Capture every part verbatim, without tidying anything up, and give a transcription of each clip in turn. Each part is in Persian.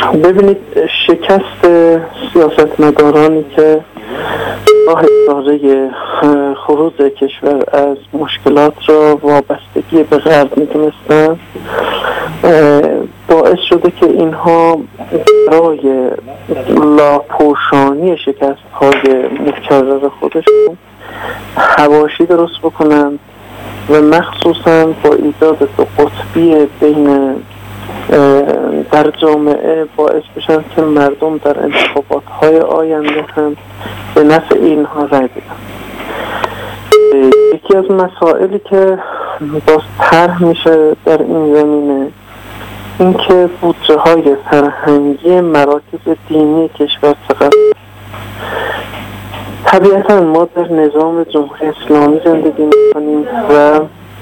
ببینید، شکست سیاستمدارانی که راه اجاره خروج کشور از مشکلات را وابستگی به غرب می‌دونستند باعث شده که اینها برای لاپوشانی شکست‌های مکرر خودشون حواشی درست بکنند و مخصوصاً با ایجاد دو قطبی بین در جامعه باعث بشن که مردم در انتخابات‌های آینده هم به نفع اینها رای بدن. یکی از مسائلی که باز طرح میشه در این زمینه این که بودجه های فرهنگی مراکز دینی کشور چقدر. طبیعتا ما در نظام جمهوری اسلامی زندگی میکنیم و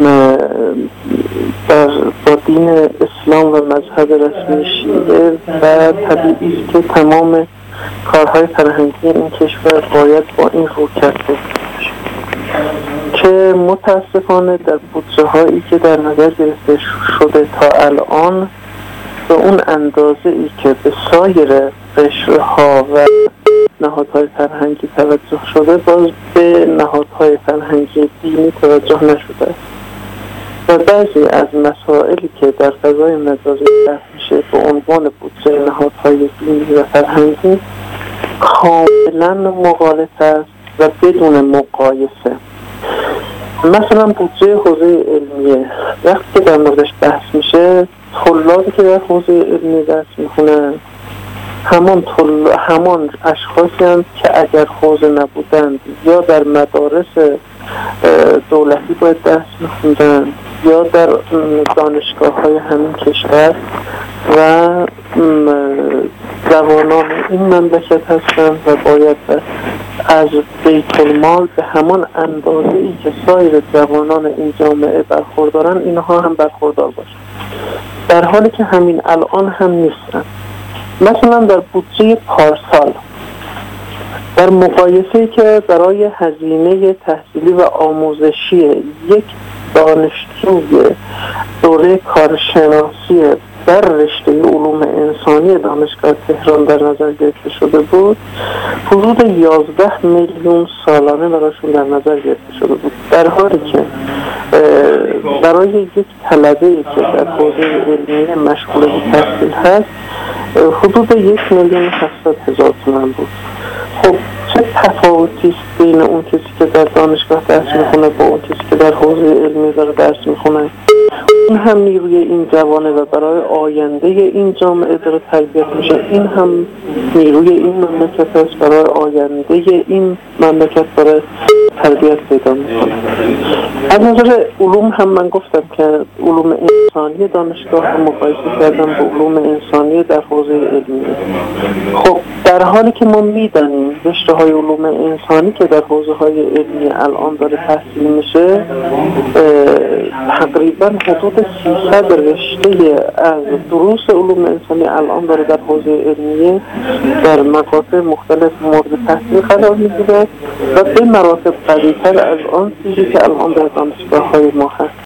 در با دین اسلام و مذهب رسمی شیعه و طبیعی است که تمام کارهای فرهنگی این کشور باید با این روکرد بشه که متاسفانه در بودجه هایی که در نظر گرفته شده تا الان به اون اندازه ای که به سایر قشرها و نهادهای فرهنگی توجه شده باز به نهادهای فرهنگی دینی توجه نشده است و بعضی از مسائلی که در فضای مجازی طرح میشه به عنوان بودجه نهادهای دینی و فرهنگی کاملا مغالط است و بدون مقایسه. مثلا بودجه حوزه علمیه وقتی که در موردش بحث میشه طلابی که در حوزه علمی درس میخونن همان طل... همان اشخاصی هستند که اگر حوزه نبودند یا در مدارس دولتی باید درس میخوندن یا در دانشگاه های همین کشور و جوانان این مملکت هستند و باید از بیت المال به همان اندازه ای که سایر جوانان این جامعه برخوردارن اینها هم برخوردار باشند، در حالی که همین الان هم نیستن. مثلا در بودجه پارسال در مقایسه‌ای که برای هزینه تحصیلی و آموزشی یک دانشجوی دوره کارشناسی در رشته علوم انسانی دانشگاه تهران در نظر گرفته شده بود، حدود یازده میلیون سالانه براشون در نظر گرفته شده بود، در حالی که برای یک طلبه‌ای که در حوزه علمیه مشغول به تحصیل هست حدود یک میلیون هشتصد هزار تومان بود. خب چه تفاوتی است بین اون کسی که در دانشگاه درس میخونه با اون کسی که در حوزه علمی داره درس میخونه؟ این هم نیروی این جوانه و برای آینده این جامعه داره تربیت میشه، این هم نیروی این مملکت است برای آینده این مملکت داره تربیت پیدا میکنه. از نظر علوم هم من گفتم که علوم انسانی دانشگاه رو مقایسه کردم با علوم انسانی در حوزه علمی. خب در حالی که ما میدانیم رشته های علوم انسانی که در حوزه های علمی الان داره تحصیل میشه تقریبا حدود سیصد رشته از دروس علوم انسانی الان داره در حوزه علمی در مقاطع مختلف مورد تحصیل قرار میگیره و به مراتب قوی‌تر از آن چیزی که الان در دانشگاه های ما هست.